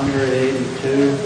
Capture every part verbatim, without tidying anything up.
hundred eighty-two.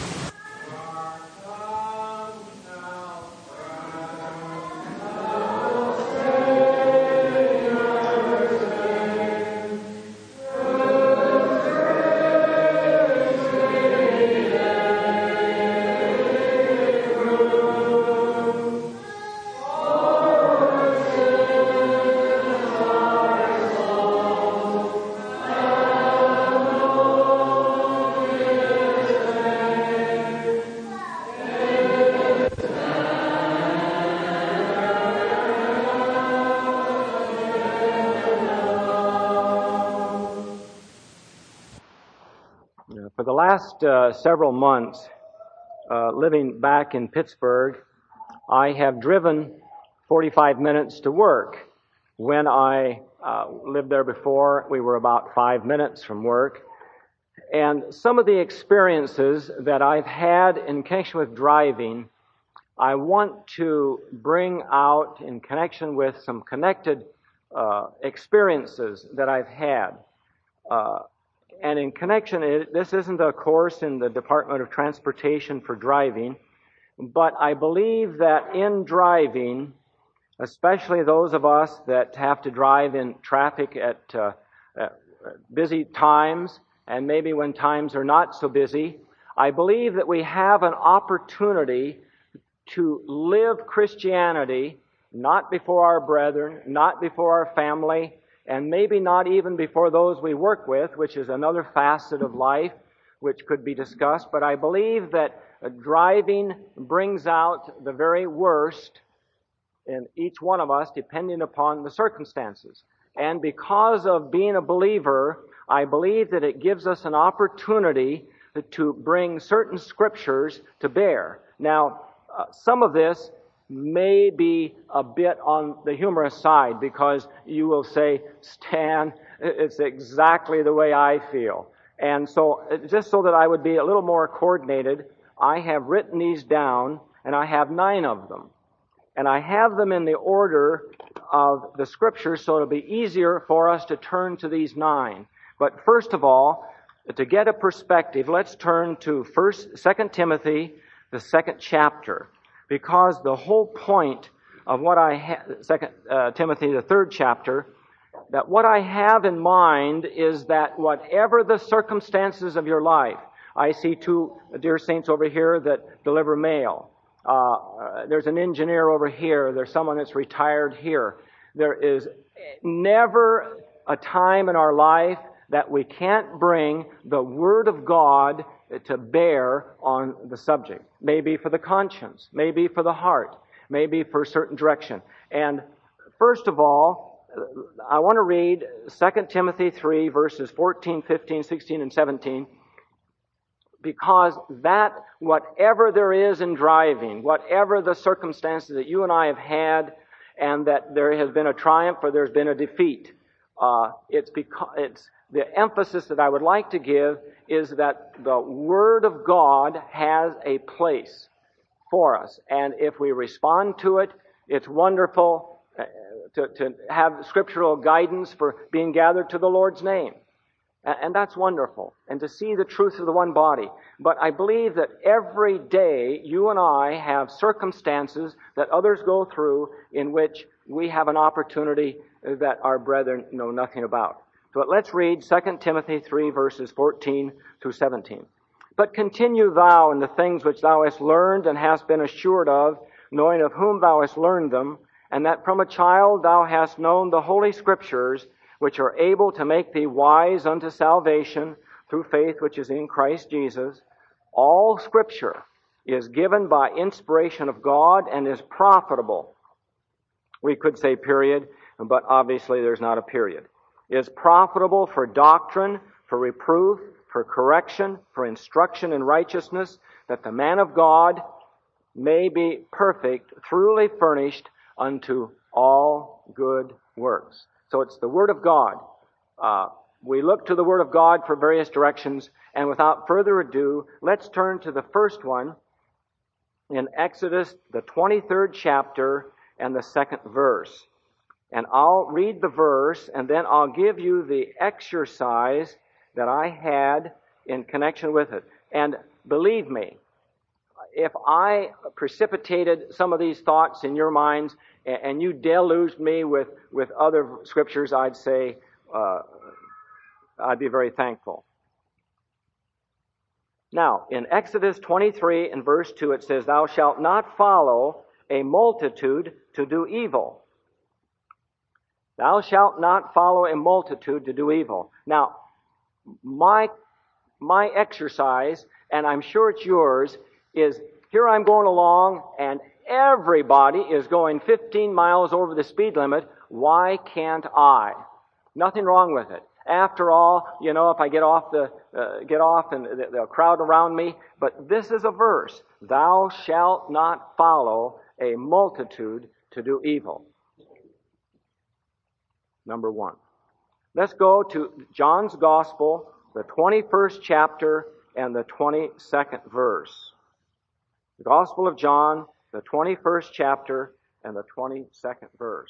For the last uh, several months, uh, living back in Pittsburgh, I have driven forty-five minutes to work. When I uh, lived there before, we were about five minutes from work. And some of the experiences that I've had in connection with driving, I want to bring out in connection with some connected uh, experiences that I've had. Uh, And in connection, it, this isn't a course in the Department of Transportation for driving, but I believe that in driving, especially those of us that have to drive in traffic at, uh, at busy times, and maybe when times are not so busy, I believe that we have an opportunity to live Christianity not before our brethren, not before our family, and maybe not even before those we work with, which is another facet of life which could be discussed. But I believe that driving brings out the very worst in each one of us, depending upon the circumstances. And because of being a believer, I believe that it gives us an opportunity to bring certain scriptures to bear. Now, uh, some of this may be a bit on the humorous side, because you will say, Stan, it's exactly the way I feel. And so, just so that I would be a little more coordinated, I have written these down, and I have nine of them. And I have them in the order of the Scriptures, so it'll be easier for us to turn to these nine. But first of all, to get a perspective, let's turn to First, Second Timothy, the second chapter. Because the whole point of what I have, Second uh, Timothy, the third chapter, that what I have in mind is that whatever the circumstances of your life, I see two dear saints over here that deliver mail. Uh, there's an engineer over here. There's someone that's retired here. There is never a time in our life that we can't bring the Word of God to bear on the subject. Maybe for the conscience, maybe for the heart, maybe for a certain direction. And first of all, I want to read Second Timothy three, verses fourteen, fifteen, sixteen, and seventeen, because that, whatever there is in driving, whatever the circumstances that you and I have had, and that there has been a triumph or there's been a defeat, uh, it's because it's the emphasis that I would like to give is that the Word of God has a place for us. And if we respond to it, it's wonderful to, to have scriptural guidance for being gathered to the Lord's name. And that's wonderful. And to see the truth of the one body. But I believe that every day you and I have circumstances that others go through in which we have an opportunity that our brethren know nothing about. But let's read Second Timothy three, verses fourteen through seventeen. But continue thou in the things which thou hast learned and hast been assured of, knowing of whom thou hast learned them, and that from a child thou hast known the Holy Scriptures, which are able to make thee wise unto salvation through faith which is in Christ Jesus. All Scripture is given by inspiration of God and is profitable. We could say period, but obviously there's not a period. Is profitable for doctrine, for reproof, for correction, for instruction in righteousness, that the man of God may be perfect, truly furnished unto all good works. So it's the Word of God. Uh, we look to the Word of God for various directions, and without further ado, let's turn to the first one in Exodus, the twenty-third chapter, and the second verse. And I'll read the verse, and then I'll give you the exercise that I had in connection with it. And believe me, if I precipitated some of these thoughts in your minds and you deluged me with, with other scriptures, I'd say, uh, I'd be very thankful. Now, in Exodus twenty-three and verse two, it says, "Thou shalt not follow a multitude to do evil." Thou shalt not follow a multitude to do evil. Now, my, my exercise, and I'm sure it's yours, is here I'm going along and everybody is going fifteen miles over the speed limit. Why can't I? Nothing wrong with it. After all, you know, if I get off the uh, get off and the, the crowd around me, but this is a verse: "Thou shalt not follow a multitude to do evil." Number one. Let's go to John's Gospel, the twenty-first chapter and the twenty-second verse. The Gospel of John, the twenty-first chapter and the twenty-second verse.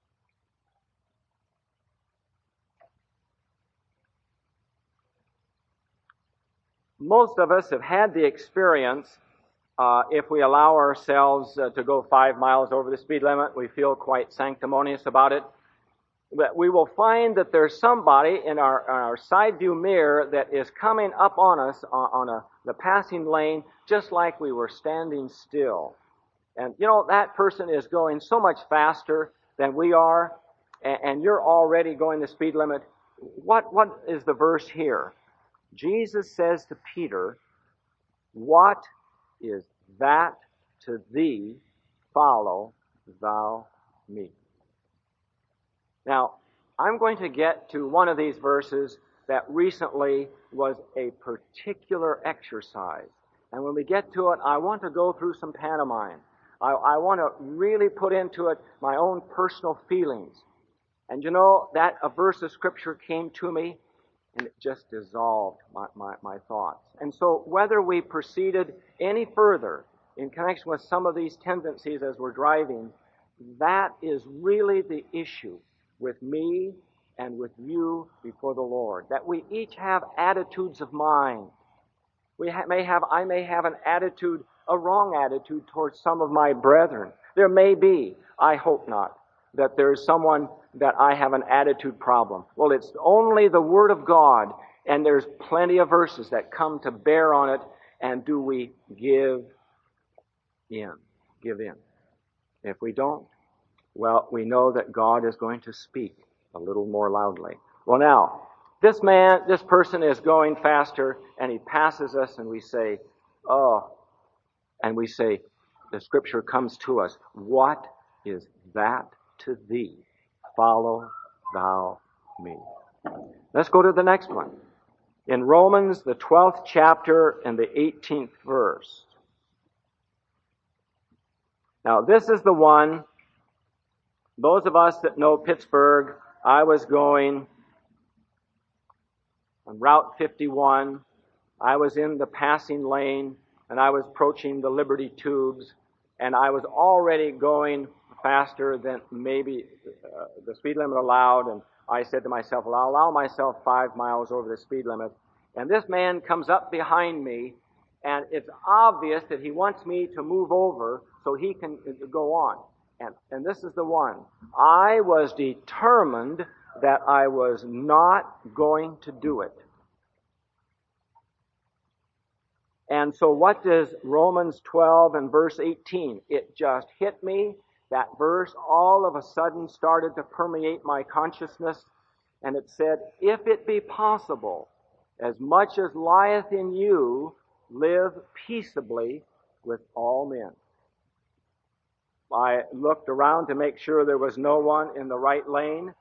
Most of us have had the experience, uh, if we allow ourselves uh, to go five miles over the speed limit, we feel quite sanctimonious about it. But we will find that there's somebody in our, our side view mirror that is coming up on us on, on a, the passing lane just like we were standing still. And, you know, that person is going so much faster than we are, and, and you're already going the speed limit. What What is the verse here? Jesus says to Peter, "What is that to thee? Follow thou me." Now, I'm going to get to one of these verses that recently was a particular exercise. And when we get to it, I want to go through some pantomime. I, I want to really put into it my own personal feelings. And you know, that a verse of Scripture came to me, and it just dissolved my, my, my thoughts. And so whether we proceeded any further in connection with some of these tendencies as we're driving, that is really the issue with me and with you before the Lord. That we each have attitudes of mind. We ha- may have, I may have an attitude, a wrong attitude towards some of my brethren. There may be, I hope not, that there's someone that I have an attitude problem. Well, it's only the Word of God, and there's plenty of verses that come to bear on it, and do we give in? Give in. If we don't, well, we know that God is going to speak a little more loudly. Well, now, this man, this person is going faster, and he passes us, and we say, "Oh," and we say, the Scripture comes to us, "What is that to thee? Follow thou me." Let's go to the next one. In Romans, the twelfth chapter and the eighteenth verse. Now, this is the one, those of us that know Pittsburgh, I was going on Route fifty-one. I was in the passing lane, and I was approaching the Liberty Tubes, and I was already going faster than maybe uh, the speed limit allowed, and I said to myself, well, I'll allow myself five miles over the speed limit. And this man comes up behind me, and it's obvious that he wants me to move over so he can go on. And, and this is the one. I was determined that I was not going to do it. And so what does Romans twelve and verse eighteen? It just hit me. That verse all of a sudden started to permeate my consciousness. And it said, "If it be possible, as much as lieth in you, live peaceably with all men." I looked around to make sure there was no one in the right lane.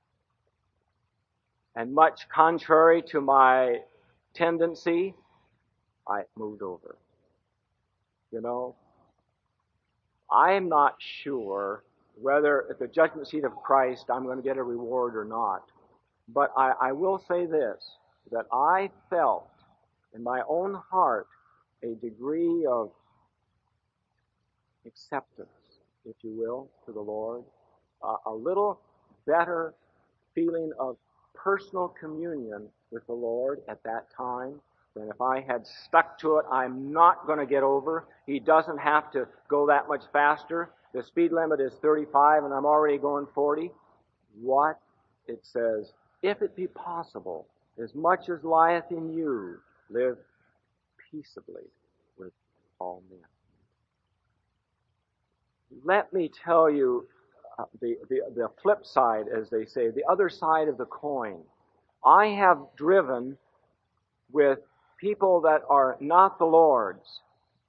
And much contrary to my tendency, I moved over. You know, I'm not sure whether at the judgment seat of Christ I'm going to get a reward or not. But I, I will say this, that I felt in my own heart a degree of acceptance, if you will, to the Lord. Uh, a little better feeling of personal communion with the Lord at that time. And if I had stuck to it, I'm not going to get over. He doesn't have to go that much faster. The speed limit is thirty-five and I'm already going forty. What? It says, if it be possible, as much as lieth in you, live peaceably with all men. Let me tell you uh, the, the, the flip side, as they say, the other side of the coin. I have driven with people that are not the Lord's,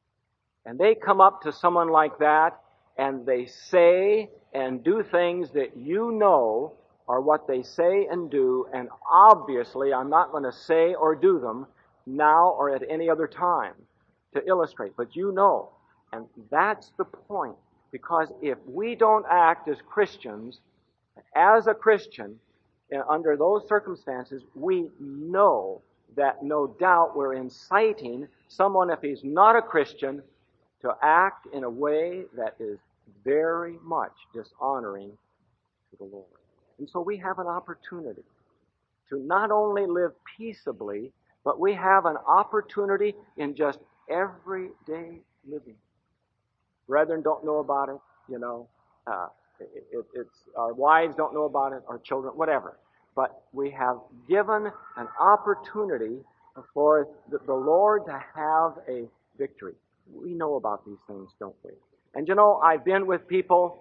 and they come up to someone like that, and they say and do things that you know are what they say and do, and obviously I'm not going to say or do them now or at any other time to illustrate, but you know. And that's the point. Because if we don't act as Christians, as a Christian, under those circumstances, we know that no doubt we're inciting someone, if he's not a Christian, to act in a way that is very much dishonoring to the Lord. And so we have an opportunity to not only live peaceably, but we have an opportunity in just everyday living. Brethren don't know about it, you know. Uh, it, it, it's our wives don't know about it, our children, whatever. But we have given an opportunity for the, the Lord to have a victory. We know about these things, don't we? And you know, I've been with people,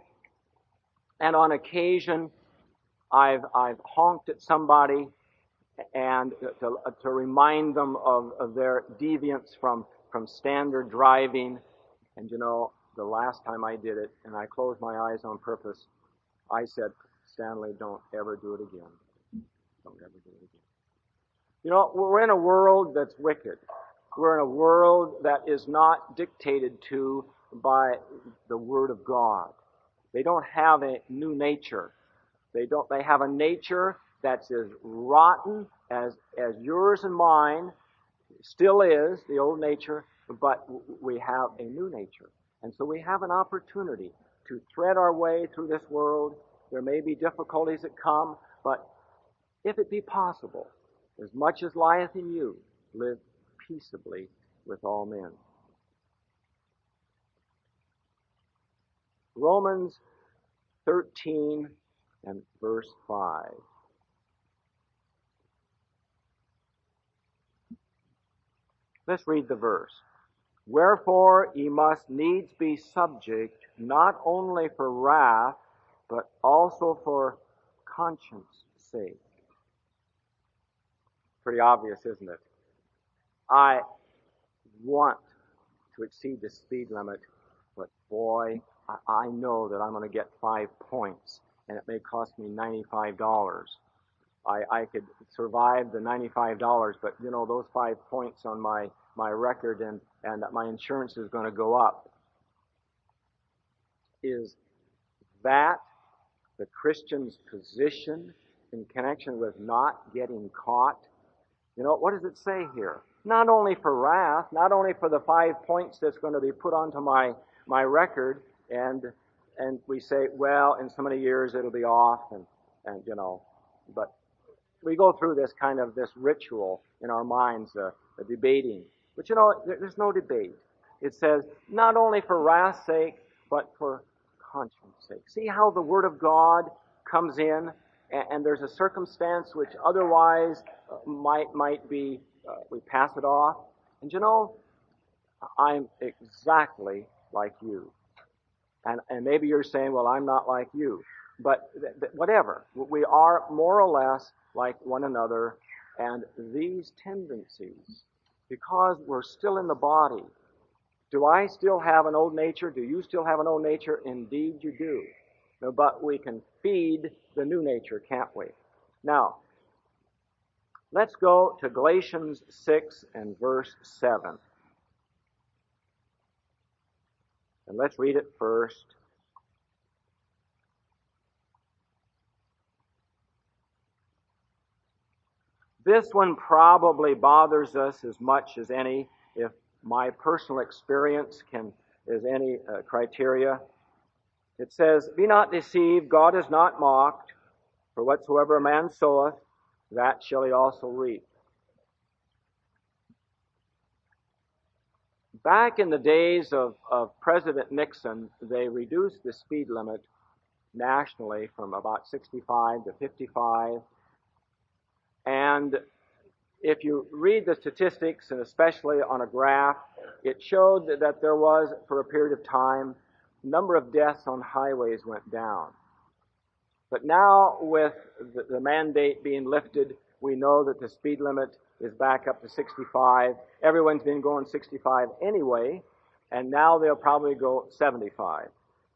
and on occasion, I've I've honked at somebody, and to, to remind them of, of their deviance from from standard driving, and you know. The last time I did it, and I closed my eyes on purpose, I said, Stanley, don't ever do it again. Don't ever do it again. You know, we're in a world that's wicked. We're in a world that is not dictated to by the Word of God. They don't have a new nature. They don't. They have a nature that's as rotten as as yours and mine still is, the old nature, but we have a new nature. And so we have an opportunity to thread our way through this world. There may be difficulties that come, but if it be possible, as much as lieth in you, live peaceably with all men. Romans thirteen and verse five. Let's read the verse. Wherefore ye must needs be subject, not only for wrath, but also for conscience sake. Pretty obvious, isn't it? I want to exceed the speed limit, but boy, I, I know that I'm going to get five points, and it may cost me ninety-five dollars. I, I could survive the ninety-five dollars, but you know, those five points on my, my record and, and that my insurance is going to go up. Is that the Christian's position in connection with not getting caught? You know, what does it say here? Not only for wrath, not only for the five points that's going to be put onto my, my record, and and we say, well, in so many years it'll be off, and, and you know, but we go through this kind of this ritual in our minds, uh, uh, debating. But you know, there, there's no debate. It says, not only for wrath's sake, but for conscience sake. See how the Word of God comes in, and, and there's a circumstance which otherwise uh, might might be, uh, we pass it off. And you know, I'm exactly like you. And, and maybe you're saying, well, I'm not like you. But th- th- whatever. We are more or less like one another, and these tendencies, because we're still in the body. Do I still have an old nature? Do you still have an old nature? Indeed you do. No, but we can feed the new nature, can't we? Now, let's go to Galatians six and verse seven. And let's read it first. This one probably bothers us as much as any, if my personal experience can is any uh, criteria. It says, be not deceived, God is not mocked, for whatsoever a man soweth, that shall he also reap. Back in the days of, of President Nixon, they reduced the speed limit nationally from about sixty-five to fifty-five. And if you read the statistics, and especially on a graph, it showed that there was, for a period of time, number of deaths on highways went down. But now, with the, the mandate being lifted, we know that the speed limit is back up to sixty-five. Everyone's been going sixty-five anyway, and now they'll probably go seventy-five.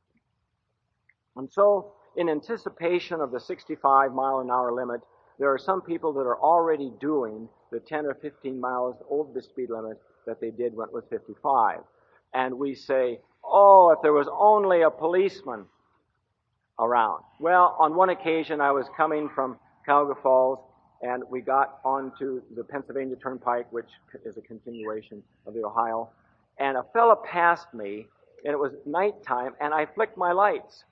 And so, in anticipation of the sixty-five mile an hour limit, there are some people that are already doing the ten or fifteen miles over the speed limit that they did when it was fifty-five. And we say, oh, if there was only a policeman around. Well, on one occasion I was coming from Cuyahoga Falls, and we got onto the Pennsylvania Turnpike, which is a continuation of the Ohio, and a fella passed me, and it was nighttime, and I flicked my lights.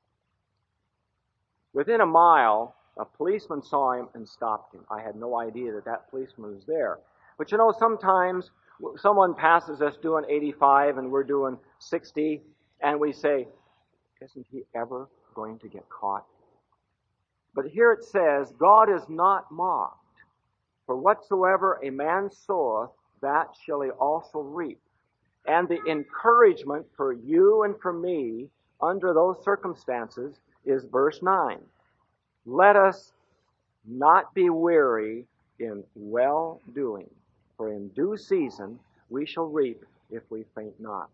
Within a mile, a policeman saw him and stopped him. I had no idea that that policeman was there. But you know, sometimes someone passes us doing eighty-five and we're doing sixty, and we say, isn't he ever going to get caught? But here it says, God is not mocked. For whatsoever a man soweth, that shall he also reap. And the encouragement for you and for me under those circumstances is verse nine. Let us not be weary in well-doing, for in due season we shall reap if we faint not.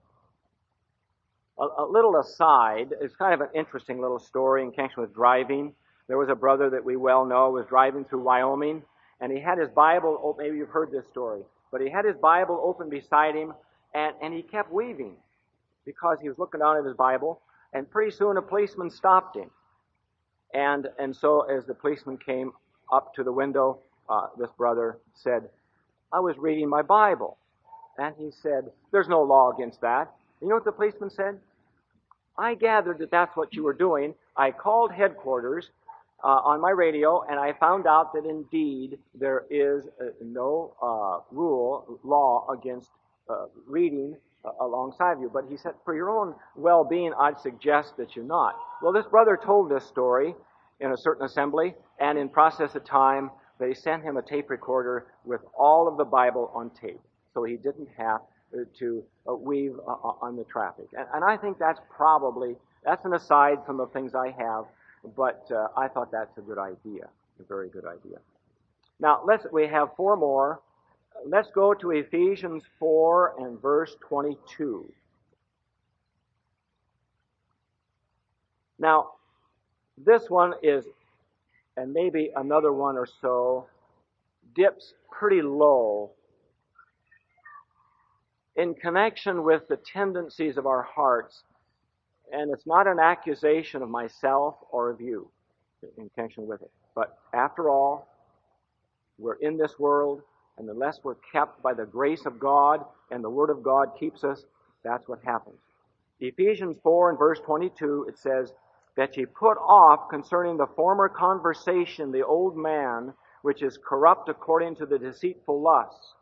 A, a little aside, it's kind of an interesting little story in connection with driving. There was a brother that we well know was driving through Wyoming, and he had his Bible, oh, maybe you've heard this story, but he had his Bible open beside him, and, and he kept weaving because he was looking down at his Bible, and pretty soon a policeman stopped him. And and so as the policeman came up to the window, uh, this brother said, I was reading my Bible. And he said, there's no law against that. You know what the policeman said? I gathered that that's what you were doing. I called headquarters uh, on my radio, and I found out that indeed there is uh, no uh, rule, law against uh, reading uh, alongside of you. But he said, for your own well-being, I'd suggest that you not. Well, this brother told this story in a certain assembly, and in process of time, they sent him a tape recorder with all of the Bible on tape, so he didn't have to uh, weave uh, on the traffic. And, and I think that's probably, that's an aside from the things I have, but uh, I thought that's a good idea, a very good idea. Now, let's, we have four more. Let's go to Ephesians four and verse twenty-two. Now, this one is, and maybe another one or so, dips pretty low in connection with the tendencies of our hearts, and it's not an accusation of myself or of you in connection with it. But after all, we're in this world, and unless we're kept by the grace of God and the Word of God keeps us, that's what happens. Ephesians four and verse twenty-two, it says, that ye put off concerning the former conversation the old man, which is corrupt according to the deceitful lusts.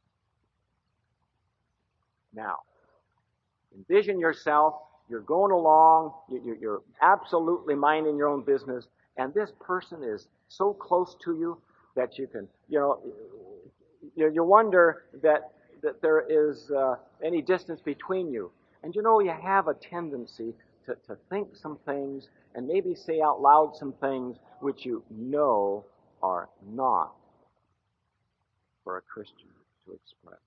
Now, envision yourself, you're going along, you're absolutely minding your own business, and this person is so close to you that you can, you know, you wonder that, that there is uh, any distance between you. And you know, you have a tendency to, to think some things and maybe say out loud some things which you know are not for a Christian to express.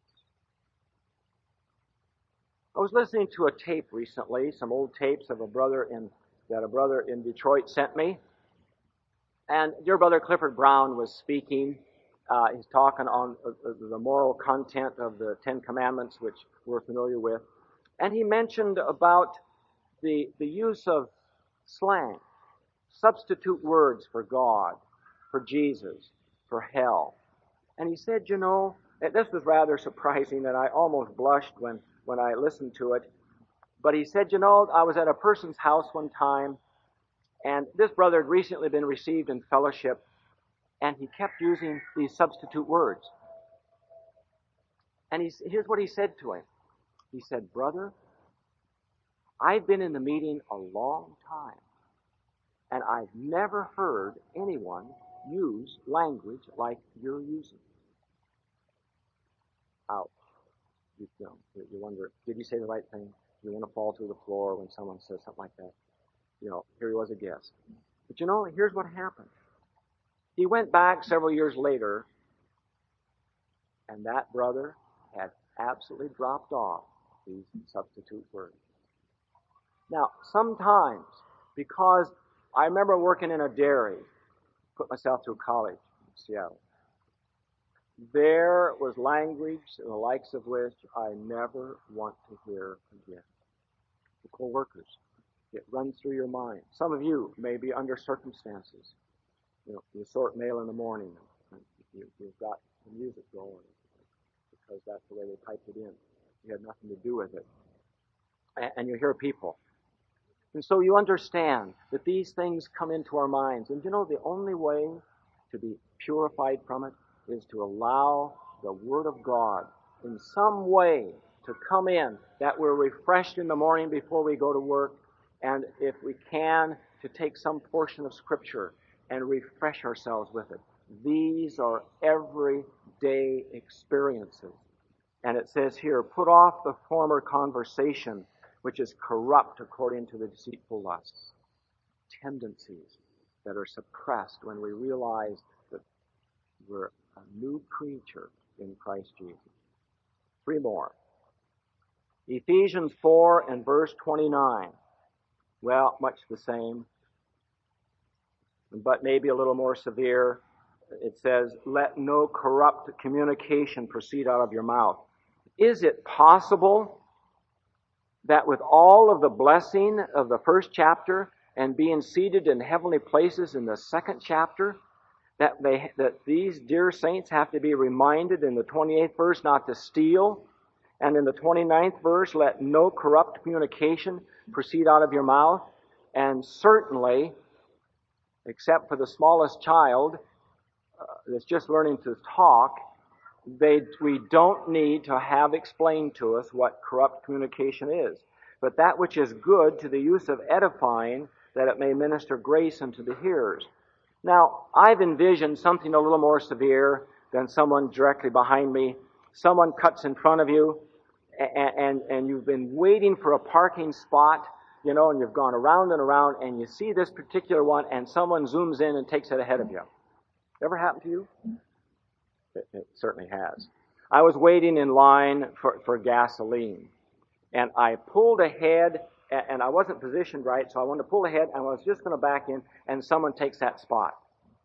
I was listening to a tape recently, some old tapes of a brother in that a brother in Detroit sent me. And dear brother Clifford Brown was speaking. Uh, he's talking on uh, the moral content of the Ten Commandments, which we're familiar with. And he mentioned about the, the use of slang, substitute words for God, for Jesus, for hell. And he said, you know, this was rather surprising that I almost blushed when, when I listened to it. But he said, you know, I was at a person's house one time, and this brother had recently been received in fellowship, and he kept using these substitute words. And he, here's what he said to him. He said, "Brother, I've been in the meeting a long time, and I've never heard anyone use language like you're using." Ouch. You, you know, you wonder, did you say the right thing? You want to fall through the floor when someone says something like that. You know, here he was a guest. But you know, here's what happened. He went back several years later, and that brother had absolutely dropped off these substitute words. Now, sometimes, because I remember working in a dairy, put myself through college in Seattle, there was language the likes of which I never want to hear again. The co-workers. It runs through your mind. Some of you may be under circumstances. You know, you sort mail in the morning, and you, you've got the music going because that's the way they typed it in. You had nothing to do with it. And, and you hear people. And so you understand that these things come into our minds. And you know, the only way to be purified from it is to allow the Word of God in some way to come in, that we're refreshed in the morning before we go to work, and if we can, to take some portion of Scripture and refresh ourselves with it. These are everyday experiences. And it says here, put off the former conversation, which is corrupt according to the deceitful lusts. Tendencies that are suppressed when we realize that we're a new creature in Christ Jesus. Three more. Ephesians four and verse twenty-nine. Well, much the same, but maybe a little more severe. It says, let no corrupt communication proceed out of your mouth. Is it possible that with all of the blessing of the first chapter and being seated in heavenly places in the second chapter, that they that these dear saints have to be reminded in the twenty-eighth verse not to steal, and in the twenty-ninth verse, let no corrupt communication proceed out of your mouth? And certainly, except for the smallest child uh, that's just learning to talk, they we don't need to have explained to us what corrupt communication is. But that which is good to the use of edifying, that it may minister grace unto the hearers. Now, I've envisioned something a little more severe than someone directly behind me. Someone cuts in front of you, and, and, and you've been waiting for a parking spot, you know, and you've gone around and around, and you see this particular one, and someone zooms in and takes it ahead of you. Ever happened to you? It, it certainly has. I was waiting in line for, for gasoline, and I pulled ahead, and I wasn't positioned right, so I wanted to pull ahead, and I was just going to back in, and someone takes that spot.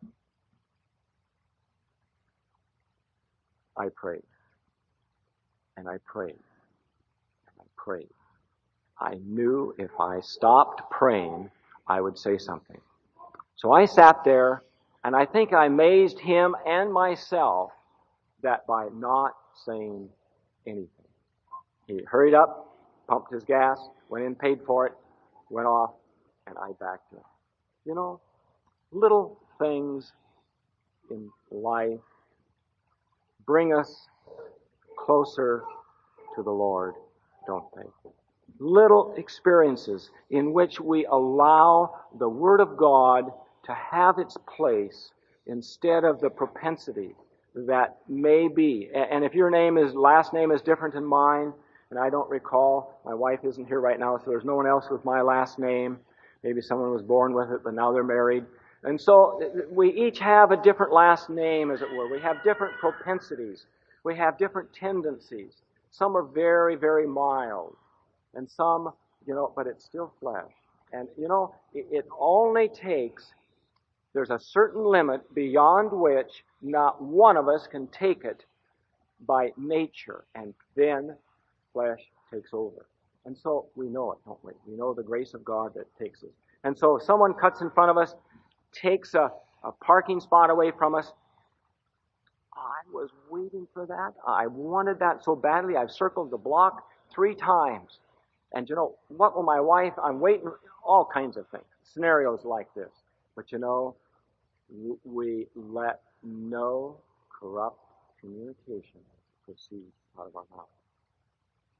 I prayed, and I prayed, and I prayed. I knew if I stopped praying, I would say something. So I sat there, and I think I amazed him and myself that by not saying anything. He hurried up, pumped his gas, went in, paid for it, went off, and I backed him. You know, little things in life bring us closer to the Lord, don't they? Little experiences in which we allow the Word of God to have its place instead of the propensity that may be. And if your name is, last name is different than mine, and I don't recall, my wife isn't here right now, so there's no one else with my last name. Maybe someone was born with it, but now they're married. And so we each have a different last name, as it were. We have different propensities. We have different tendencies. Some are very, very mild. And some, you know, but it's still flesh. And, you know, it, it only takes, there's a certain limit beyond which not one of us can take it by nature. And then flesh takes over. And so we know it, don't we? We know the grace of God that takes us. And so if someone cuts in front of us, takes a, a parking spot away from us, I was waiting for that. I wanted that so badly. I've circled the block three times. And you know, what will my wife, I'm waiting, all kinds of things, scenarios like this. But you know, we let no corrupt communication proceed out of our mouth.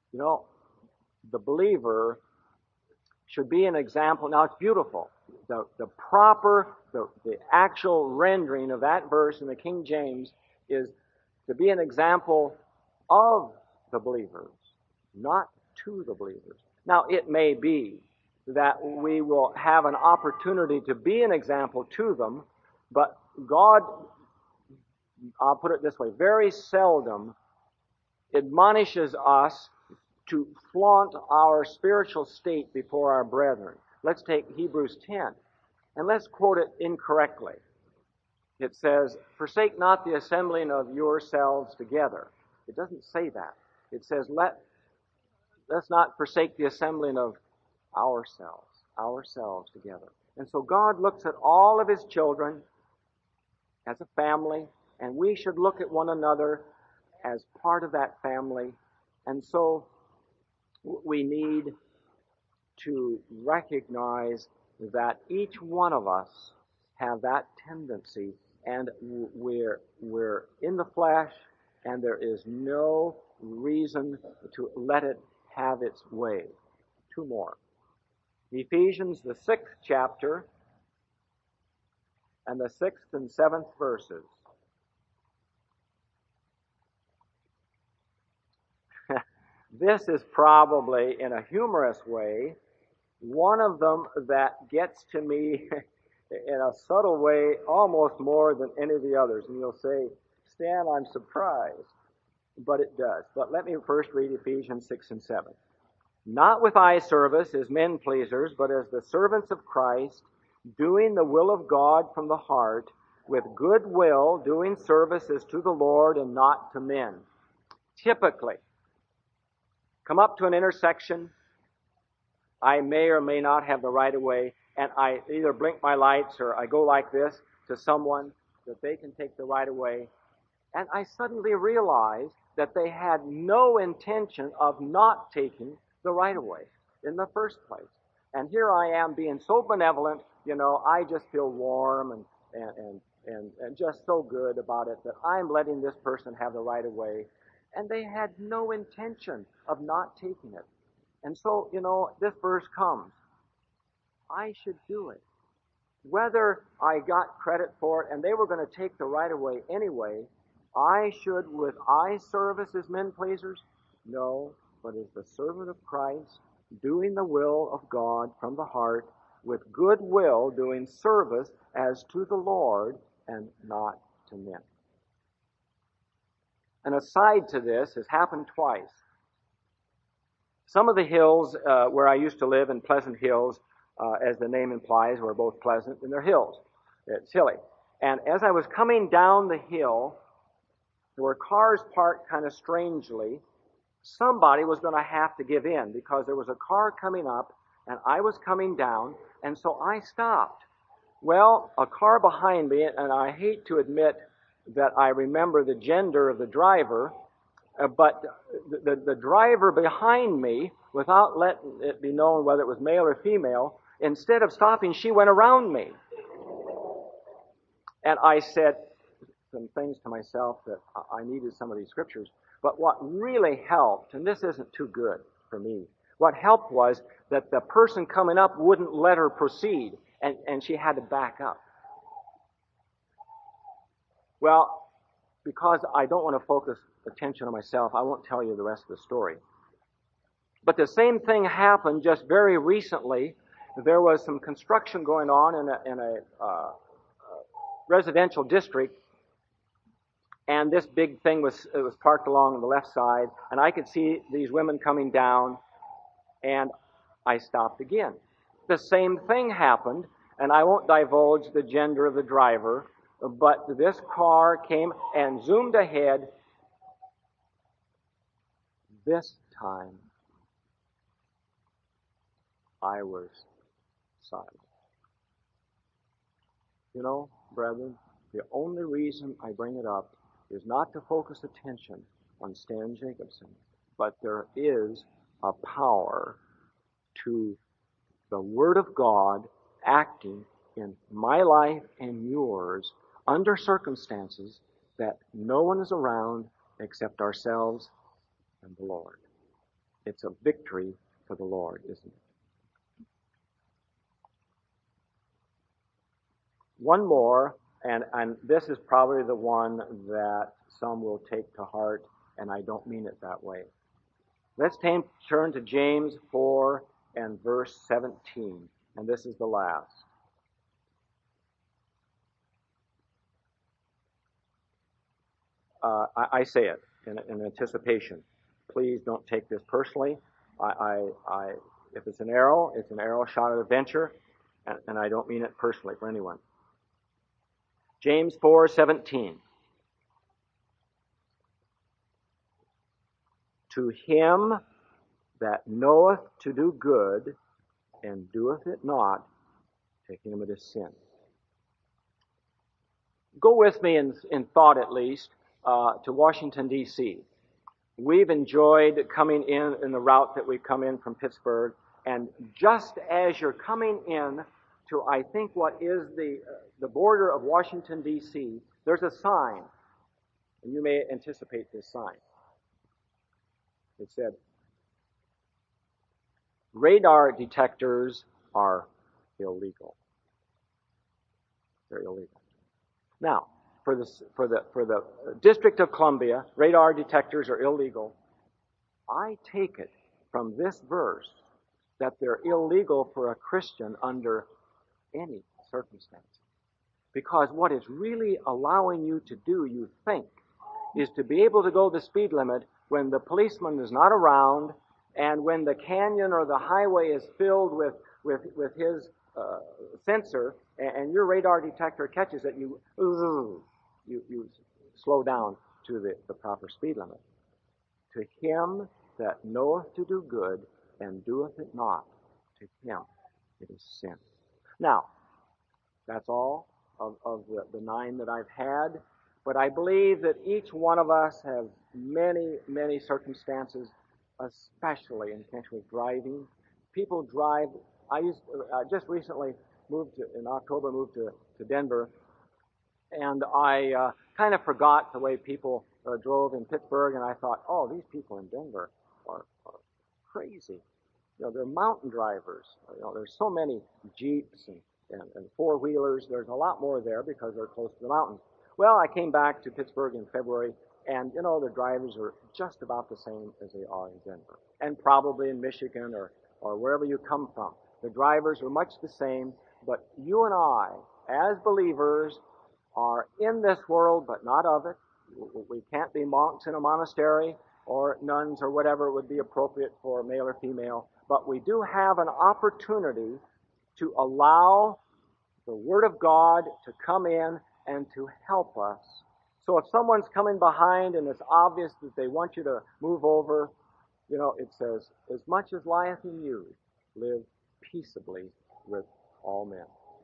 You know, the believer should be an example. Now, it's beautiful. The, the proper, the, the actual rendering of that verse in the King James is to be an example of the believers, not to the believers. Now, it may be that we will have an opportunity to be an example to them, but God, I'll put it this way, very seldom admonishes us to flaunt our spiritual state before our brethren. Let's take Hebrews ten, and let's quote it incorrectly. It says, forsake not the assembling of yourselves together. It doesn't say that. It says, let, let's not forsake the assembling of ourselves, ourselves together. And so God looks at all of His children as a family, and we should look at one another as part of that family. And so we need to recognize that each one of us have that tendency, and we're, we're in the flesh, and there is no reason to let it have its way. Two more. Ephesians, the sixth chapter, and the sixth and seventh verses. This is probably, in a humorous way, one of them that gets to me in a subtle way almost more than any of the others. And you'll say, Stan, I'm surprised. But it does. But let me first read Ephesians six and seven. Not with eye service as men pleasers, but as the servants of Christ, doing the will of God from the heart, with good will, doing service as to the Lord and not to men. Typically, come up to an intersection, I may or may not have the right of way, and I either blink my lights or I go like this to someone that they can take the right of way, and I suddenly realize that they had no intention of not taking the right of way in the first place. And here I am being so benevolent, you know, I just feel warm and, and, and, and, and just so good about it that I'm letting this person have the right of way. And they had no intention of not taking it. And so, you know, this verse comes. I should do it. Whether I got credit for it and they were going to take the right of way anyway, I should, with eye service as men pleasers? No, but as the servant of Christ, doing the will of God from the heart, with good will doing service as to the Lord and not to men. An aside to this has happened twice. Some of the hills uh, where I used to live in Pleasant Hills, uh, as the name implies, were both pleasant, and they're hills. It's hilly. And as I was coming down the hill, there were cars parked kind of strangely. Somebody was going to have to give in because there was a car coming up and I was coming down, and so I stopped. Well, a car behind me, and I hate to admit that I remember the gender of the driver, uh, but the, the, the driver behind me, without letting it be known whether it was male or female, instead of stopping, she went around me. And I said some things to myself that I needed some of these scriptures. But what really helped, and this isn't too good for me, what helped was that the person coming up wouldn't let her proceed, and, and she had to back up. Well, because I don't want to focus attention on myself, I won't tell you the rest of the story. But the same thing happened just very recently. There was some construction going on in a, in a uh, residential district, and this big thing was it was parked along on the left side, and I could see these women coming down, and I stopped again. The same thing happened, and I won't divulge the gender of the driver, but this car came and zoomed ahead. This time, I was silent. You know, brethren, the only reason I bring it up is not to focus attention on Stan Jacobson, but there is a power to the Word of God acting in my life and yours under circumstances that no one is around except ourselves and the Lord. It's a victory for the Lord, isn't it? One more, and, and this is probably the one that some will take to heart, and I don't mean it that way. Let's t- turn to James four and verse seventeen, and this is the last. Uh, I, I say it in, in anticipation. Please don't take this personally. I, I, I, if it's an arrow, it's an arrow shot at a venture, and, and I don't mean it personally for anyone. James four seventeen. To him that knoweth to do good and doeth it not, to him it is sin. Go with me in, in thought at least uh, to Washington, D C We've enjoyed coming in in the route that we've come in from Pittsburgh, and just as you're coming in to, I think, what is the uh, the border of Washington, D C, there's a sign, and you may anticipate this sign. It said, radar detectors are illegal. They're illegal. Now, for the, for the, for the District of Columbia, radar detectors are illegal. I take it from this verse that they're illegal for a Christian under any circumstance. Because what it's really allowing you to do, you think, is to be able to go the speed limit when the policeman is not around and when the canyon or the highway is filled with, with, with his uh, sensor and, and your radar detector catches it, you, you, you slow down to the, the proper speed limit. To him that knoweth to do good and doeth it not, to him it is sin. Now, that's all of, of the, the nine that I've had. But I believe that each one of us has many, many circumstances, especially in connection with driving. People drive. I used uh, just recently moved to, in October, moved to, to Denver, and I uh, kind of forgot the way people uh, drove in Pittsburgh, and I thought, oh, these people in Denver are, are crazy. You know, they're mountain drivers. You know, there's so many Jeeps and, and, and four-wheelers. There's a lot more there because they're close to the mountains. Well, I came back to Pittsburgh in February, and, you know, the drivers are just about the same as they are in Denver, and probably in Michigan or, or wherever you come from. The drivers are much the same, but you and I, as believers, are in this world, but not of it. We can't be monks in a monastery or nuns or whatever would be appropriate for male or female, but we do have an opportunity to allow the Word of God to come in and to help us. So if someone's coming behind and it's obvious that they want you to move over, you know, it says, as much as lieth in you, live peaceably with all men.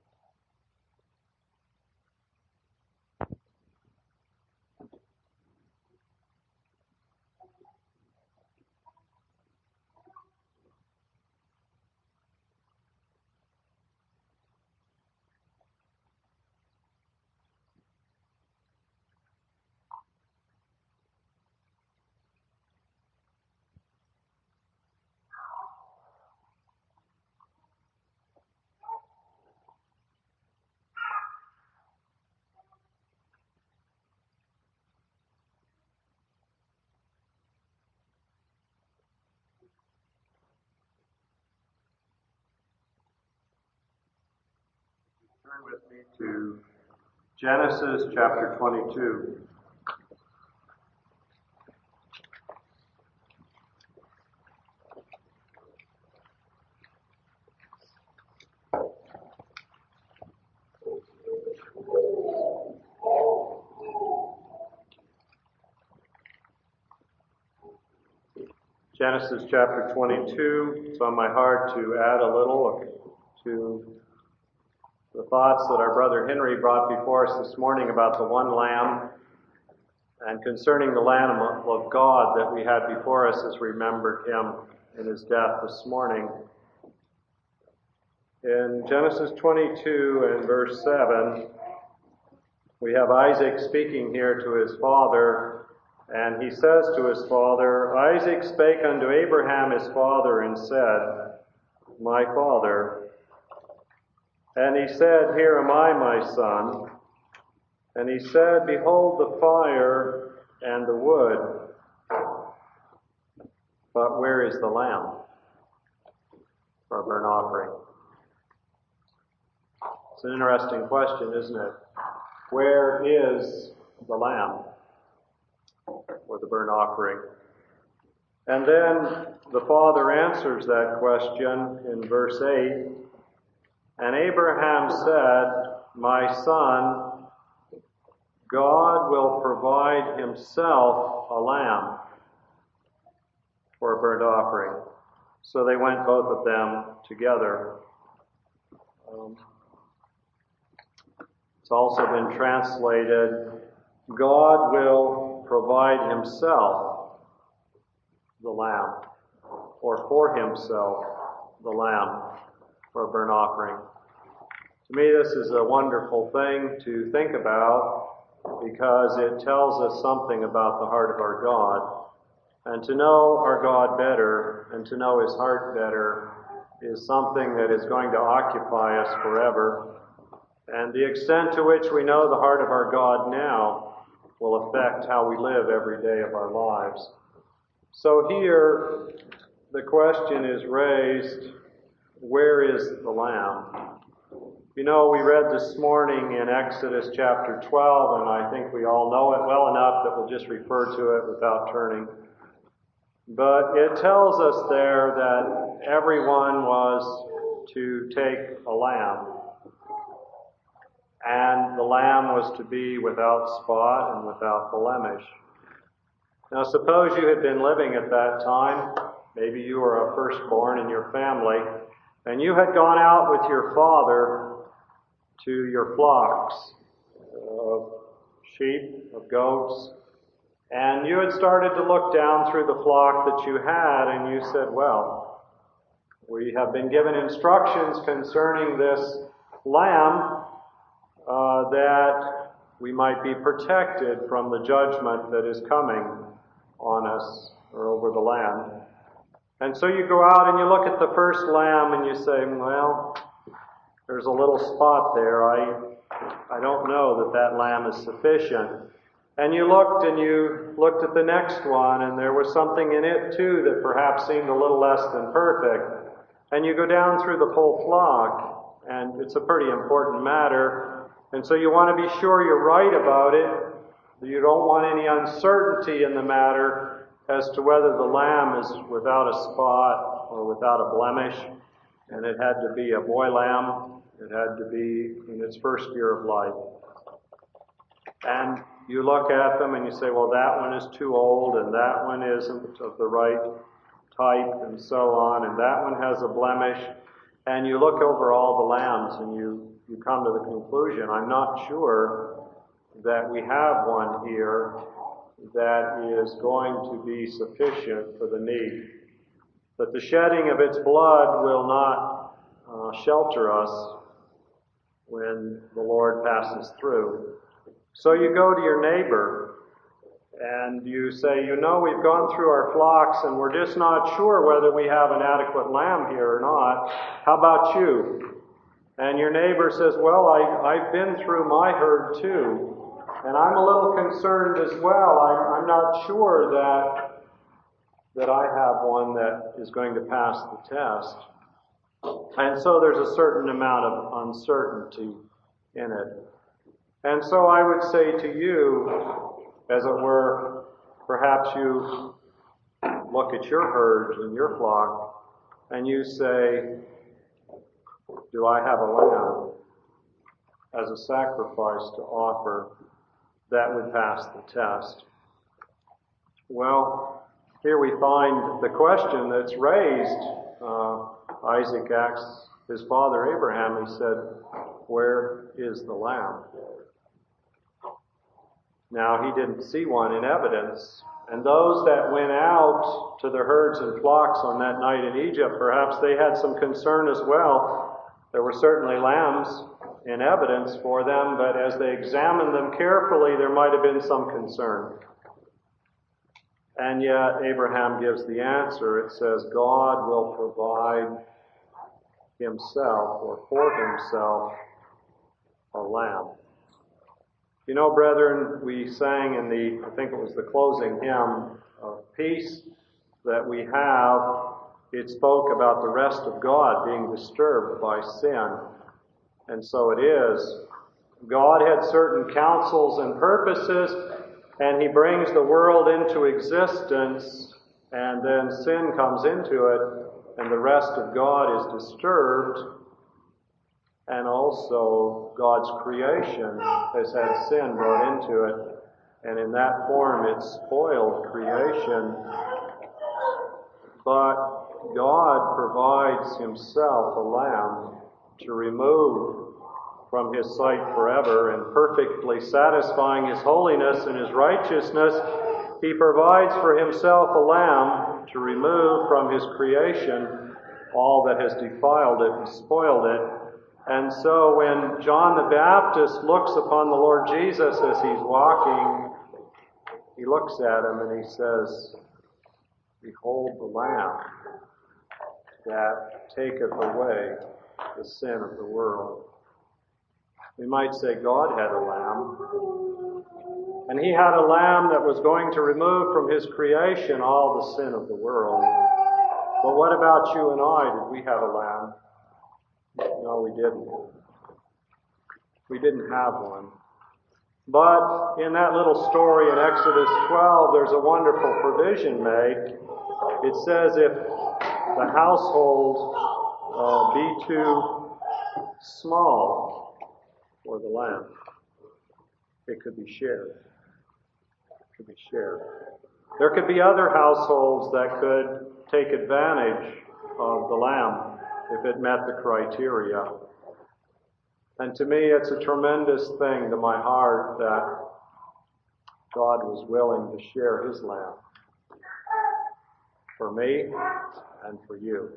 Turn with me to Genesis chapter twenty-two. Genesis chapter twenty-two. It's on my heart to add a little to the thoughts that our brother Henry brought before us this morning about the one Lamb, and concerning the Lamb of God that we had before us as we remembered him in his death this morning. In Genesis twenty-two and verse seven, we have Isaac speaking here to his father, And he says to his father, Isaac spake unto Abraham his father and said, My father. And he said, Here am I, my son. And he said, Behold the fire and the wood, but where is the lamb for a burnt offering? It's an interesting question, isn't it? Where is the lamb for the burnt offering? And then the father answers that question in verse eight. And Abraham said, My son, God will provide himself a lamb for a burnt offering. So they went, both of them, together. Um, it's also been translated, God will provide himself the lamb, or for himself the lamb for a burnt offering. To me, this is a wonderful thing to think about, because it tells us something about the heart of our God. And to know our God better and to know his heart better is something that is going to occupy us forever. And the extent to which we know the heart of our God now will affect how we live every day of our lives. So here, the question is raised, where is the lamb? You know, we read this morning in Exodus chapter twelve, and I think we all know it well enough that we'll just refer to it without turning. But it tells us there that everyone was to take a lamb. And the lamb was to be without spot and without blemish. Now suppose you had been living at that time, maybe you were a firstborn in your family, and you had gone out with your father to your flocks of sheep, of goats, and you had started to look down through the flock that you had, and you said, well, we have been given instructions concerning this lamb uh, that we might be protected from the judgment that is coming on us or over the land. And so you go out and you look at the first lamb and you say, well, there's a little spot there. I I don't know that that lamb is sufficient. And you looked and you looked at the next one, and there was something in it too that perhaps seemed a little less than perfect. And you go down through the whole flock, and it's a pretty important matter. And so you want to be sure you're right about it. You don't want any uncertainty in the matter as to whether the lamb is without a spot or without a blemish. And it had to be a boy lamb. It had to be in its first year of life. And you look at them and you say, well, that one is too old, and that one isn't of the right type, and so on, and that one has a blemish. And you look over all the lambs and you, you come to the conclusion, I'm not sure that we have one here that is going to be sufficient for the need. That the shedding of its blood will not uh, shelter us when the Lord passes through. So you go to your neighbor and you say, you know, we've gone through our flocks and we're just not sure whether we have an adequate lamb here or not. How about you? And your neighbor says, well, I, I've been through my herd too, and I'm a little concerned as well. I'm, I'm not sure that, that I have one that is going to pass the test. And so there's a certain amount of uncertainty in it. And so I would say to you, as it were, perhaps you look at your herd and your flock and you say, do I have a lamb as a sacrifice to offer that would pass the test? Well, here we find the question that's raised. Uh, Isaac asks his father Abraham, he said, where is the lamb? Now, he didn't see one in evidence. And those that went out to their herds and flocks on that night in Egypt, perhaps they had some concern as well. There were certainly lambs in evidence for them, but as they examined them carefully, there might have been some concern. And yet Abraham gives the answer. It says, God will provide himself or for himself a lamb. You know, brethren, we sang in the, I think it was the closing hymn of peace that we have. It spoke about the rest of God being disturbed by sin. And so it is. God had certain counsels and purposes, and he brings the world into existence, and then sin comes into it, and the rest of God is disturbed, and also God's creation has had sin brought into it, and in that form it spoiled creation. But God provides himself a lamb to remove from his sight forever, and perfectly satisfying his holiness and his righteousness, he provides for himself a lamb to remove from his creation all that has defiled it and spoiled it. And so when John the Baptist looks upon the Lord Jesus as he's walking, he looks at him and he says, "Behold the Lamb that taketh away the sin of the world." We might say God had a lamb, and he had a lamb that was going to remove from his creation all the sin of the world. But what about you and I? Did we have a lamb? No, we didn't. We didn't have one. But in that little story in Exodus twelve, there's a wonderful provision made. It says if the household uh, be too small for the lamb, it could be shared. It could be shared. There could be other households that could take advantage of the lamb if it met the criteria. And to me, it's a tremendous thing to my heart that God was willing to share his lamb for me and for you.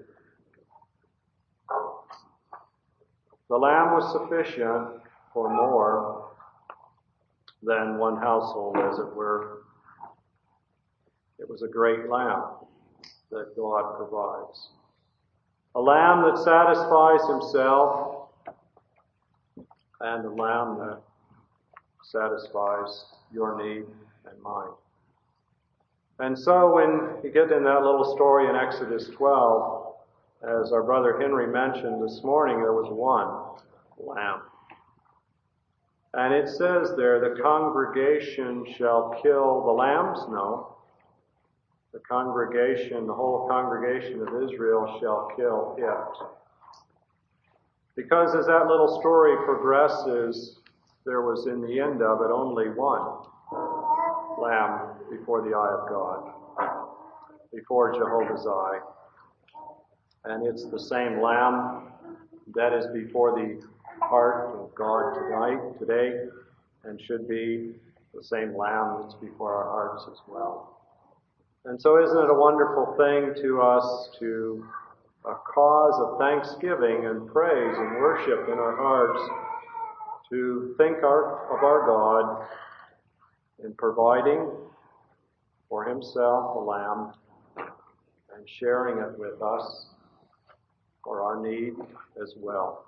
The lamb was sufficient for more than one household, as it were. It was a great lamb that God provides. A lamb that satisfies himself, and a lamb that satisfies your need and mine. And so when you get in that little story in Exodus twelve, as our brother Henry mentioned this morning, there was one lamb. And it says there, the congregation shall kill the lambs? No. The congregation, the whole congregation of Israel shall kill it. Because as that little story progresses, there was in the end of it only one lamb before the eye of God, before Jehovah's eye. And it's the same lamb that is before the heart of God tonight, today, and should be the same lamb that's before our hearts as well. And so isn't it a wonderful thing to us to a cause of thanksgiving and praise and worship in our hearts to think our, of our God in providing for himself a lamb and sharing it with us for our need as well.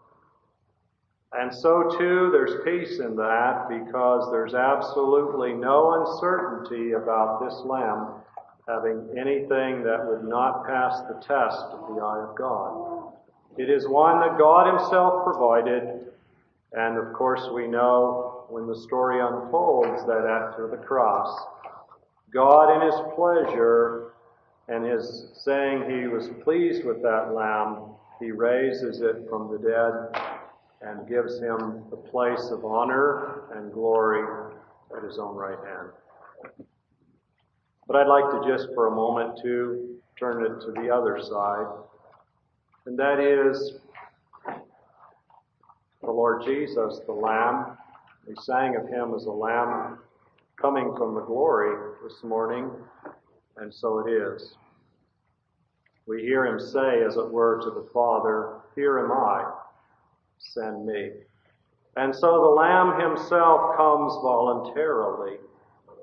And so too, there's peace in that, because there's absolutely no uncertainty about this lamb having anything that would not pass the test of the eye of God. It is one that God himself provided, and of course we know when the story unfolds that after the cross, God in his pleasure and his saying he was pleased with that lamb, he raises it from the dead and gives him the place of honor and glory at his own right hand. But I'd like to just for a moment to turn it to the other side, and that is the Lord Jesus, the Lamb. We sang of him as a lamb coming from the glory this morning, and so it is. We hear him say, as it were, to the Father, "Here am I, send me." And so the Lamb himself comes voluntarily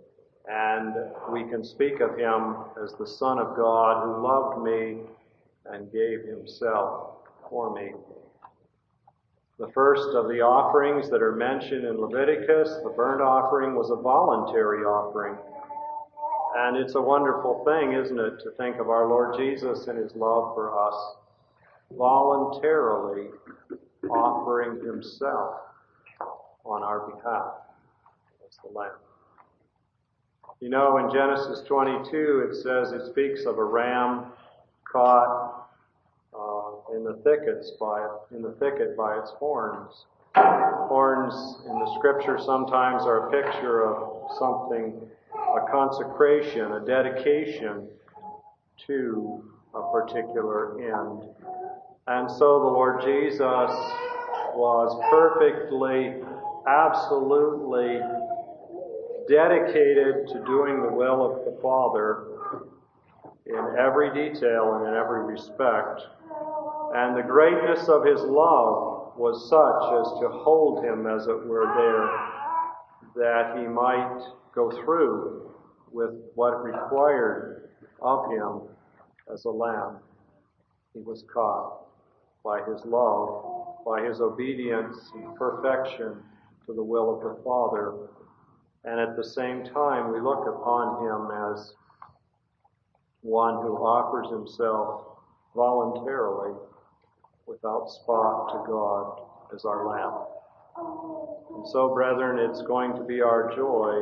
And we can speak of him as the Son of God who loved me and gave himself for me. The first of the offerings that are mentioned in Leviticus, the burnt offering, was a voluntary offering. And it's a wonderful thing, isn't it, to think of our Lord Jesus and his love for us, voluntarily offering himself on our behalf as the Lamb. You know, in Genesis twenty-two, it says, it speaks of a ram caught uh, in the thickets by in the thicket by its horns. Horns in the Scripture sometimes are a picture of something, a consecration, a dedication to a particular end. And so the Lord Jesus was perfectly, absolutely dedicated to doing the will of the Father in every detail and in every respect. And the greatness of his love was such as to hold him, as it were, there, that he might go through with what required of him as a lamb. He was caught by his love, by his obedience and perfection to the will of the Father. And at the same time, we look upon him as one who offers himself voluntarily, without spot, to God as our Lamb. And so, brethren, it's going to be our joy.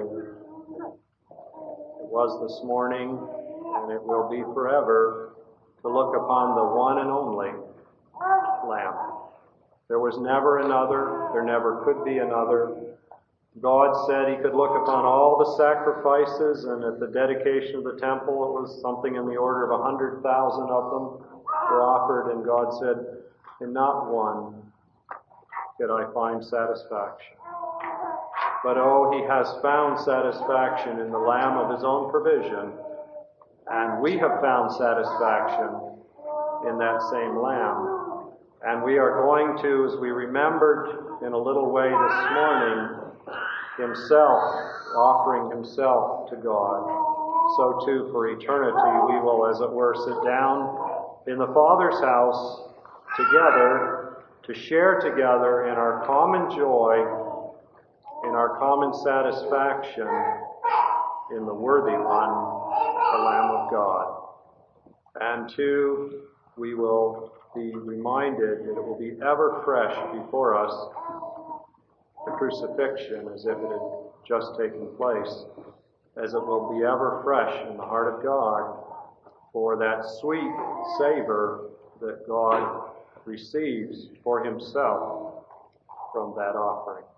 It was this morning, and it will be forever, to look upon the one and only Lamb. There was never another. There never could be another. God said he could look upon all the sacrifices, and at the dedication of the temple, it was something in the order of a hundred thousand of them were offered, and God said, in not one did I find satisfaction. But oh, he has found satisfaction in the Lamb of his own provision, and we have found satisfaction in that same Lamb. And we are going to, as we remembered in a little way this morning, himself, offering himself to God. So too for eternity we will, as it were, sit down in the Father's house together to share together in our common joy, in our common satisfaction in the worthy one, the Lamb of God. And two, we will be reminded that it will be ever fresh before us, the crucifixion, as if it had just taken place, as it will be ever fresh in the heart of God for that sweet savor that God receives for himself from that offering.